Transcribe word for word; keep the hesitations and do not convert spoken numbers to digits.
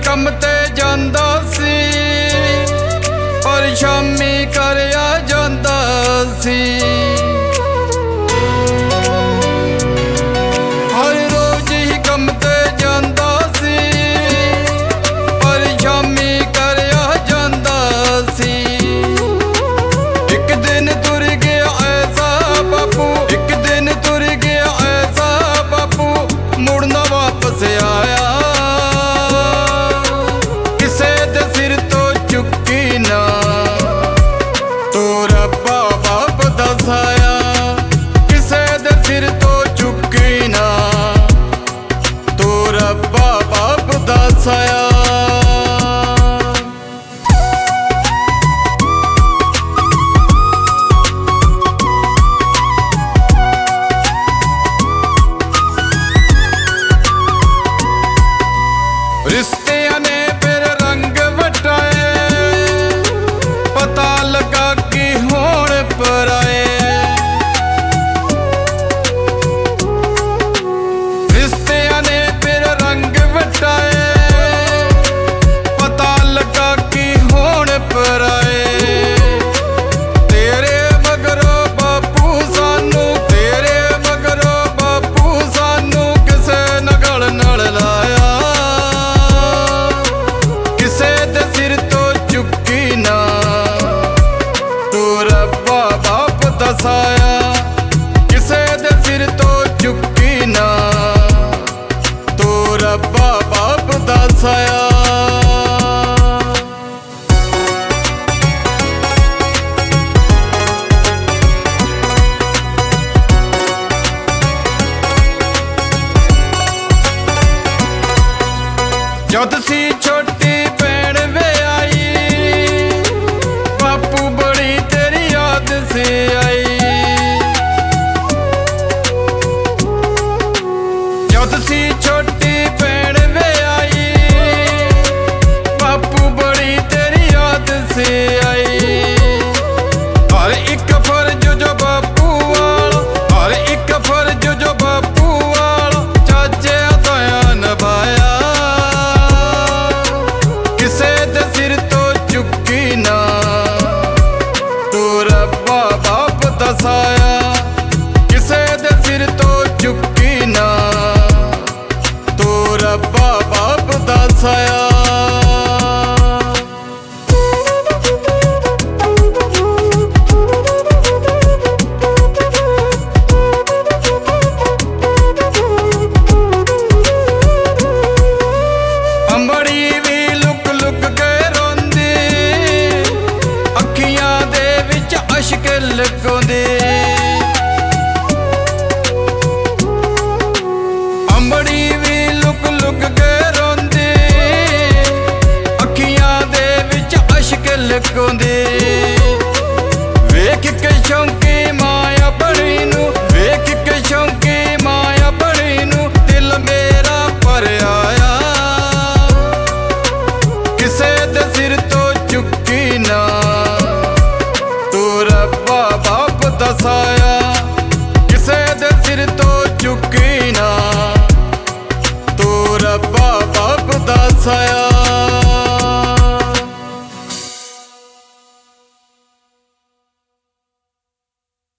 ਕੰਮ ਤੇ ਜਾਂਦਾ ਸੀ, ਪਰ ਸ਼ਾਮੀ ਘਰ ਆ ਜਾਂਦਾ ਸੀ। ਹਰ ਰੋਜ਼ ਹੀ ਕੰਮ ਤੇ ਜਾਂਦਾ ਸੀ, ਪਰ ਸ਼ਾਮੀ ਘਰ ਆ ਜਾਂਦਾ ਸੀ। ਇੱਕ ਦਿਨ ਤੁਰ ਗਿਆ ਐਸਾ ਬਾਪੂ, ਇੱਕ ਦਿਨ ਤੁਰ ਗਿਆ ਐਸਾ ਬਾਪੂ, ਮੁੜ ਨਾ ਵਾਪਸ ਆਇਆ। ਕਿਸੇ ਦੇ ਸਿਰ ਤੋਂ ਚੁੱਕੀ ਨਾ ਤੂੰ ਰੱਬਾ ਬਾਪ ਦਾ ਸਾਇਆ, ਕਿਸੇ ਦੇ ਸਿਰ ਤੋਂ ਚੁੱਕੀ ਨਾ ਤੂੰ ਰੱਬਾ ਬਾਪ ਦਾ ਸਾਇਆ। ਰਿਸ਼ਤਿਆਂ ਨੇ ਫਿਰ ਰੰਗ ਵਟਾਏ, ਪਤਾ ਲੱਗਾ ਕਿ ਹੋਣ ਪਰਾਏ। ਰਿਸ਼ਤਿਆਂ ਨੇ ਫਿਰ ਰੰਗ ਵਟਾਏ, ਪਤਾ ਲੱਗਾ ਕਿ ਹੋਣ ਪਰਾਏ। ਤੇਰੇ ਮਗਰੋਂ ਬਾਪੂ ਸਾਨੂੰ, ਤੇਰੇ ਮਗਰੋਂ ਬਾਪੂ ਸਾਨੂੰ ਕਿਸੇ ਨੇ ਗਲ ਨਾਲ ਲਾਇਆ। ਕਿਸੇ ਦੇ ਸਿਰ ਤੋਂ ਚੁੱਕੀ ਨਾ ਤੂੰ ਰੱਬਾ ਬਾਪ ਦਾ ਸਾਇਆ, ਕਿਸੇ ਦੇ ਸਿਰ ਤੋਂ ਚੁੱਕੀ ਨਾ ਤੂੰ ਰੱਬਾ ਬਾਪ ਦਾ ਸਾਇਆ। ਜਦ ਸੀ ਛੋਟੀ ਭੈਣ ਵਿਆਹੀ, ਬਾਪੂ ਬੜੀ ਤੇਰੀ ਯਾਦ ਸੀ ਆਈ। ਜਦ ਸੀ ਛੋਟੀ ਭੈਣ ਵਿਆਹੀ, ਬਾਪੂ ਬੜੀ ਤੇਰੀ ਯਾਦ ਸੀ ਆਈ। ਹਰ ਇੱਕ ਫਰਜ਼ ਜੋ ਬਾਪੂ ਵਾਲਾ, ਹਰ ਇੱਕ ਫਰਜ਼ ਜੋ ਬਾਪੂ ਵਾਲਾ ਚਾਚਿਆਂ ਤਾਇਆਂ ਨਿਭਾਇਆ। ਕਿਸੇ ਦੇ ਸਿਰ ਤੋਂ ਚੁੱਕੀ ਨਾ ਤੂੰ ਰੱਬਾ ਬਾਪ ਦਾ ਸਾਇਆ, ਕਿਸੇ ਦੇ ਸਿਰ ਤੋਂ ਚੁੱਕੀ ਨਾ ਤੂੰ ਰੱਬਾ ਬਾਪ ਦਾ ਸਾਇਆ।